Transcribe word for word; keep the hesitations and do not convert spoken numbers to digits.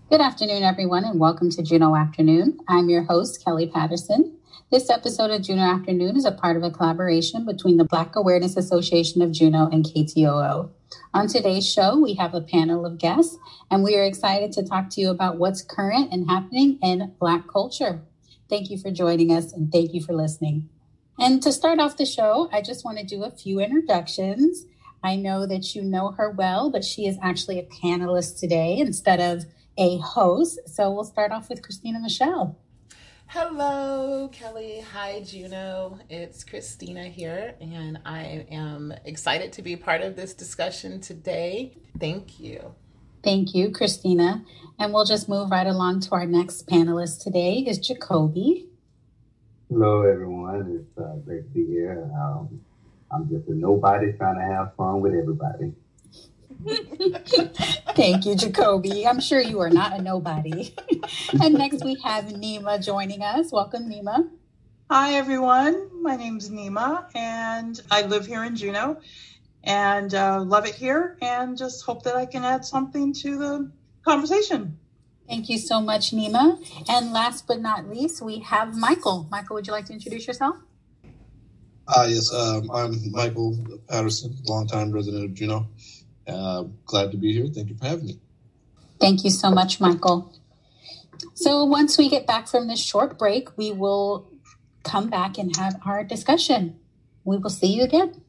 Good afternoon, everyone, and welcome to Juno Afternoon. I'm your host, Kelly Patterson. This episode of Juno Afternoon is a part of a collaboration between the Black Awareness Association of Juneau and K T O O. On today's show, we have a panel of guests, and we are excited to talk to you about what's current and happening in Black culture. Thank you for joining us, and thank you for listening. And to start off the show, I just want to do a few introductions. I know that you know her well, but she is actually a panelist today instead of a host. So we'll start off with Christina Michelle. Hello, Kelly. Hi, Juno. It's Christina here, and I am excited to be part of this discussion today. Thank you. Thank you, Christina. And we'll just move right along to our next panelist today is Jacoby. Hello, everyone. It's uh, great to be here. Um, I'm just a nobody trying to have fun with everybody. Thank you, Jacoby. I'm sure you are not a nobody. And next we have Nima joining us. Welcome, Nima. Hi, everyone. My name's Nima, and I live here in Juneau, and uh, love it here, and just hope that I can add something to the conversation. Thank you so much, Nima. And last but not least, we have Michael. Michael, would you like to introduce yourself? Uh, yes, um, I'm Michael Patterson, longtime resident of Juneau. Uh, glad to be here. Thank you for having me. Thank you so much, Michael. So once we get back from this short break, we will come back and have our discussion. We will see you again.